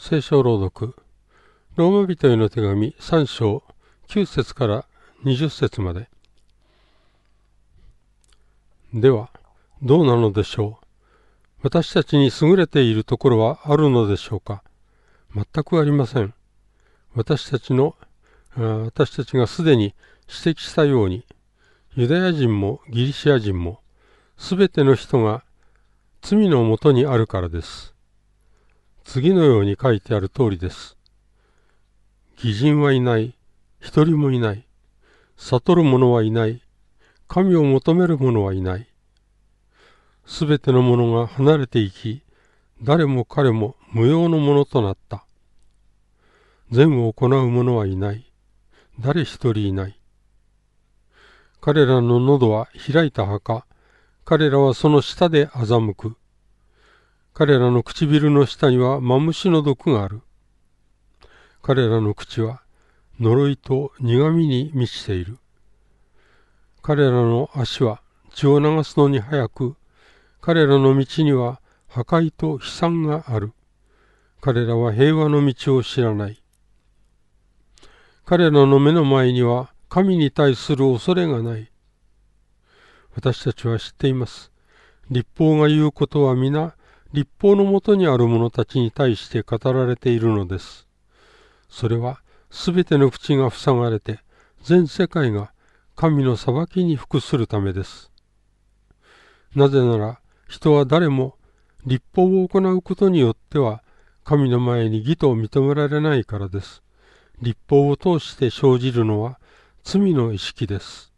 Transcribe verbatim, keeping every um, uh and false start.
聖書朗読、ローマ人への手紙さん章きゅう節からにじゅっ節まで。では、どうなのでしょう。私たちに優れているところはあるのでしょうか。全くありません。私たちの、私たちがすでに指摘したように、ユダヤ人もギリシア人も、すべての人が罪のもとにあるからです。次のように書いてある通りです。義人はいない、一人もいない。悟る者はいない。神を求める者はいない。すべての者が離れていき、誰も彼も無用のものとなった。善を行う者はいない。誰一人いない。彼らの喉は開いた墓。彼らはその下で欺く。彼らの唇の下にはマムシの毒がある。彼らの口は呪いと苦みに満ちている。彼らの足は血を流すのに早く、彼らの道には破壊と悲惨がある。彼らは平和の道を知らない。彼らの目の前には神に対する恐れがない。私たちは知っています。律法が言うことは皆、律法のもとにある者たちに対して語られているのです。それはすべての口が塞がれて、全世界が神の裁きに服するためです。なぜなら、人は誰も律法を行うことによっては、神の前に義と認められないからです。律法を通して生じるのは罪の意識です。